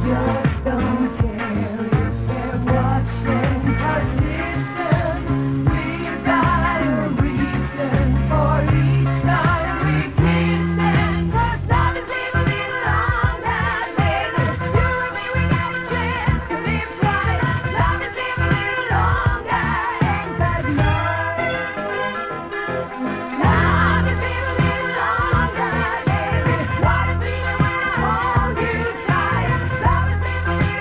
just don't care if they're watching. 'Cause listen, we've got a reason for each time we kissing. 'Cause love is live a little longer, baby. You and me, we got a chance to live right. Love is live a little longer, ain't that nice? Love is live a little longer, baby. What a feeling when I hold you tight. Love is live a little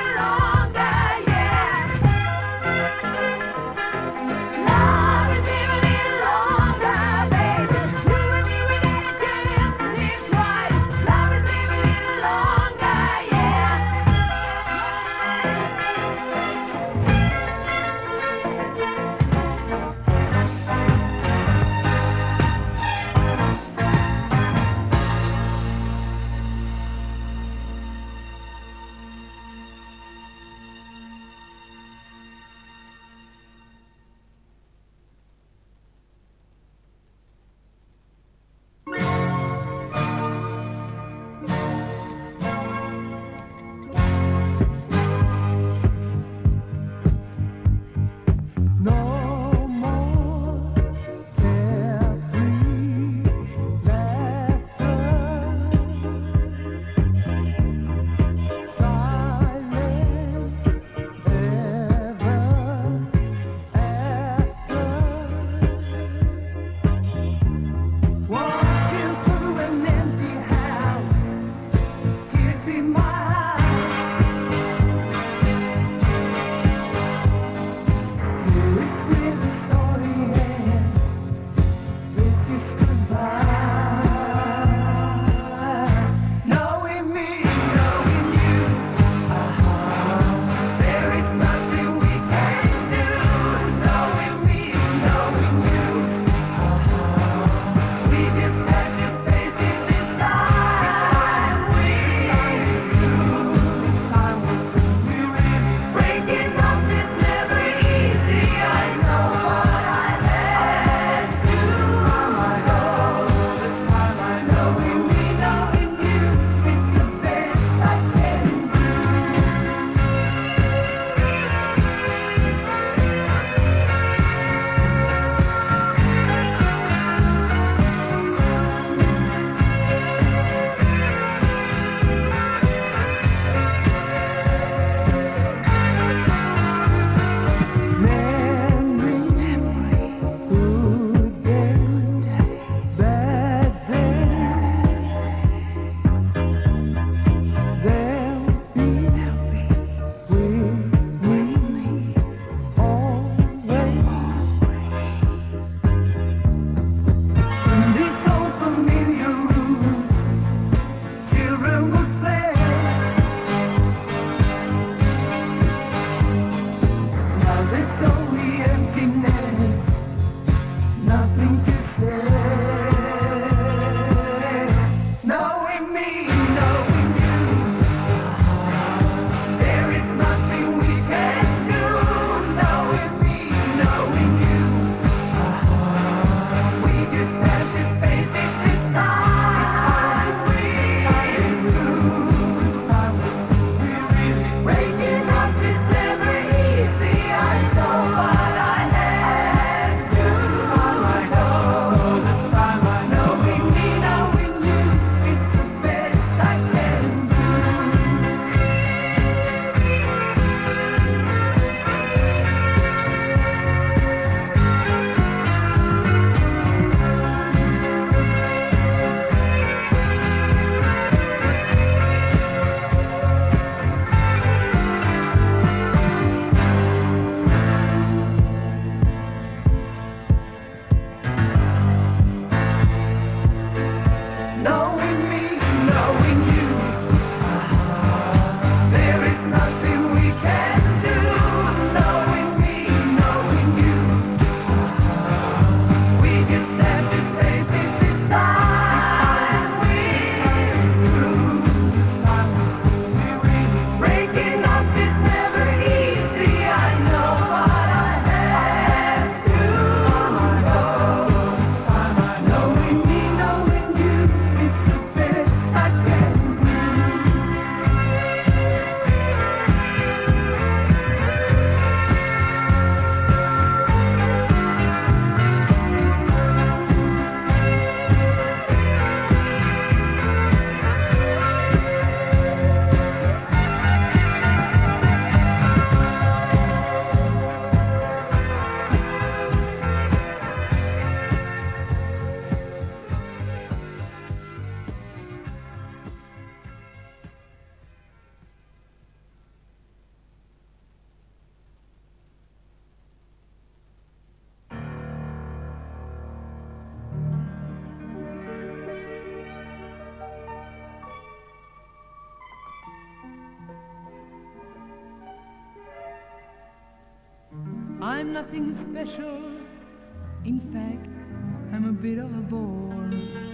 I'm nothing special. In fact, I'm a bit of a bore.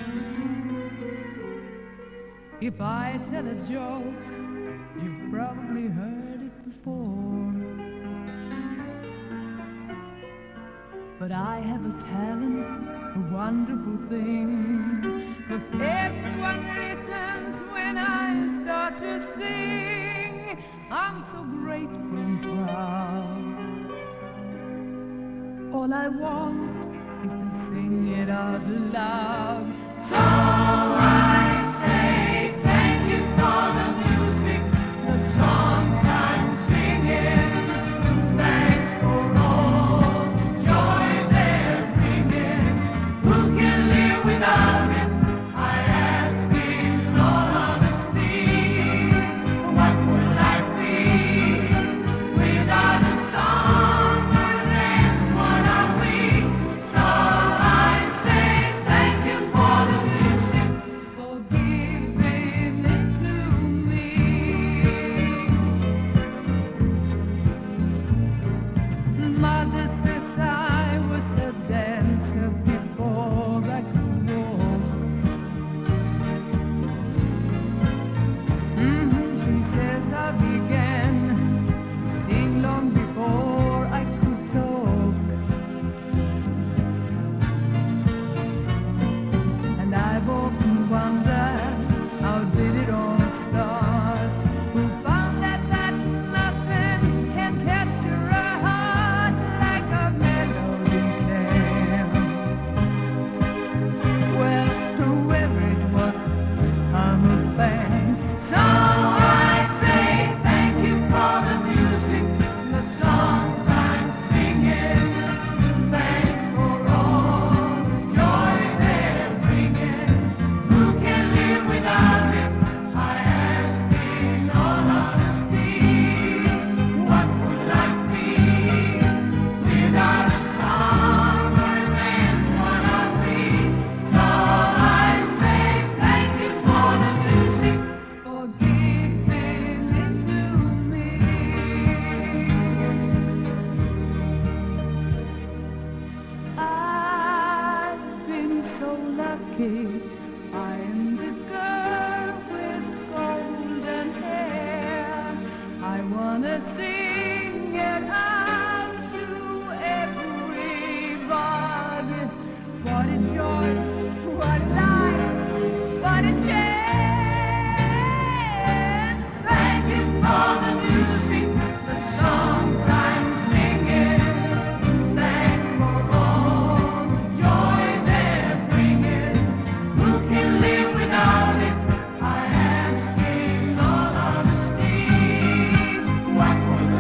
If I tell a joke, you've probably heard it before. But I have a talent, a wonderful thing, 'cause everyone listens when I start to sing. I'm so grateful and proud. All I want is to sing it out loud. So I say thank you for the music, the songs I'm singing. Thanks for all the joy they're bringing. Who can live without it? I ask in all honesty. What would life be without a song or dance? What are we? So I say thank you for the music, for giving it to me. Mother says I was a dancer before I could walk. She says I began to sing long before I could talk. And I've often wondered, how did it all start? Who found that nothing can capture a heart like a melody can? Well, whoever it was, I'm a fan. So I say thank you for the music, the songs I'm singing. Thanks for all the joy they're bringing. Who can live without it? I ask in all honesty. What would life be without a song or a dance? What are we? So I say thank you for the music, for giving it to me. I've been so lucky. I am the girl with golden hair. I wanna sing it out to everybody. What a joy, what a life, what a chance. Thank you for the music, the songs I'm singing. Thanks for all the joy they're bringing. Who can live without it? I ask in all honesty. What would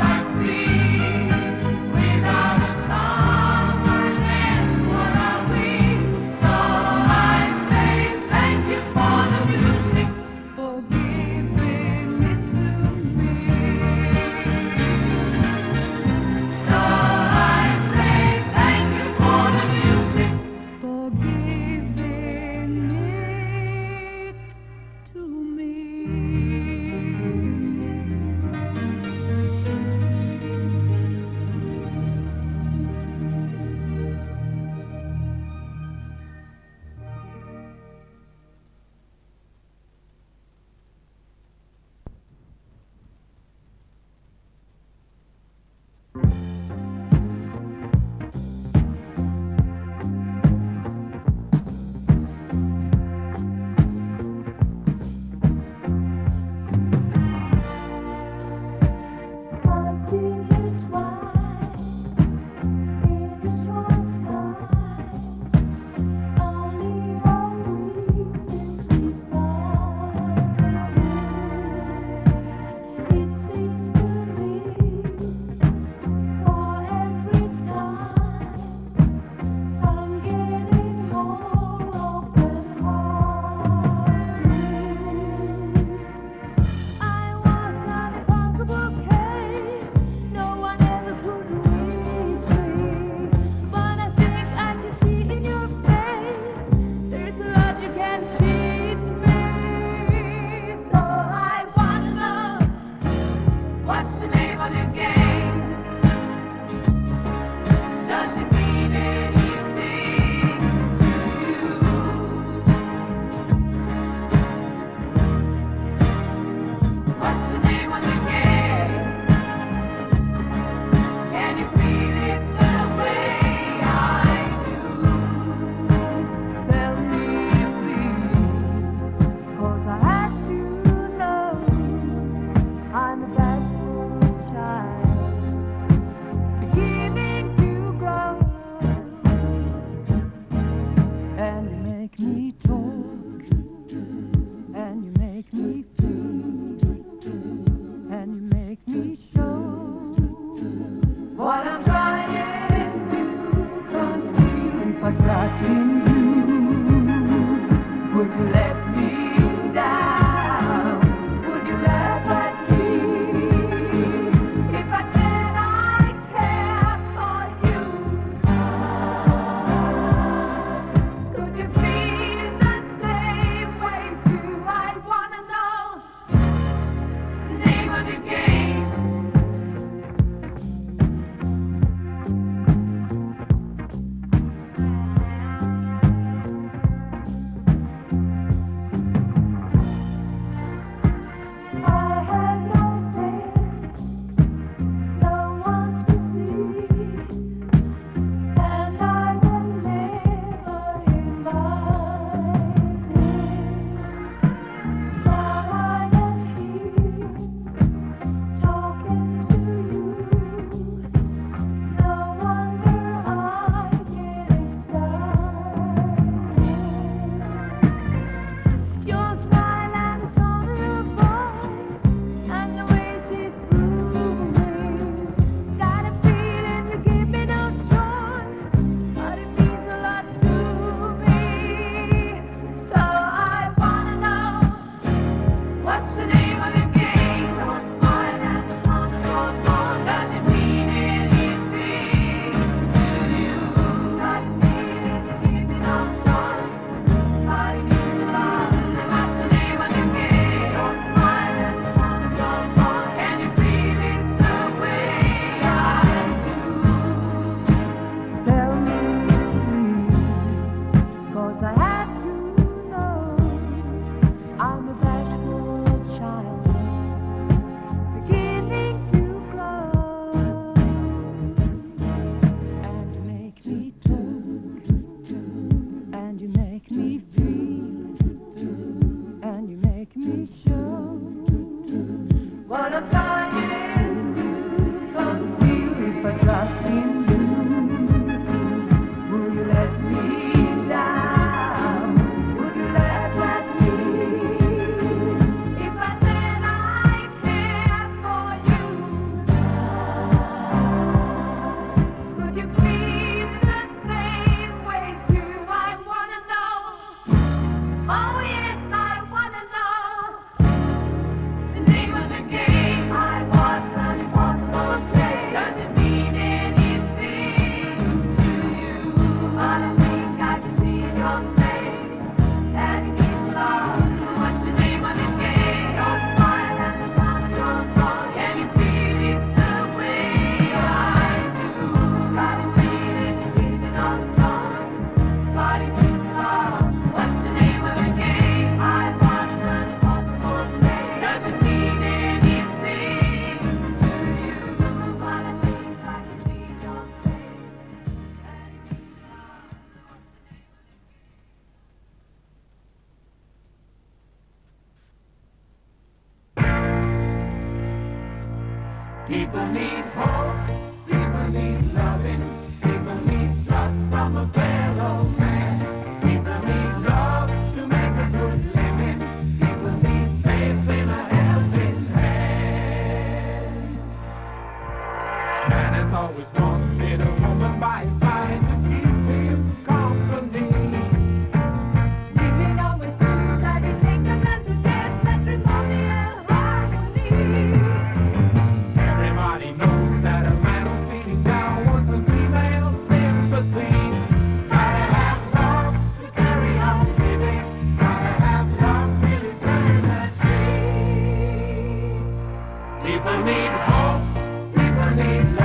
People need hope, people need loving, people need trust from a fellow man. People need love to make a good living, people need faith in a helping hand. Man has always wanted a woman by his side to keep him company. Women always knew that it takes a man to get matrimonial harmony. Everybody knows that a man who's feeling down wants a female sympathy. Gotta have love to carry on living. Gotta have love till eternity. People need hope. People need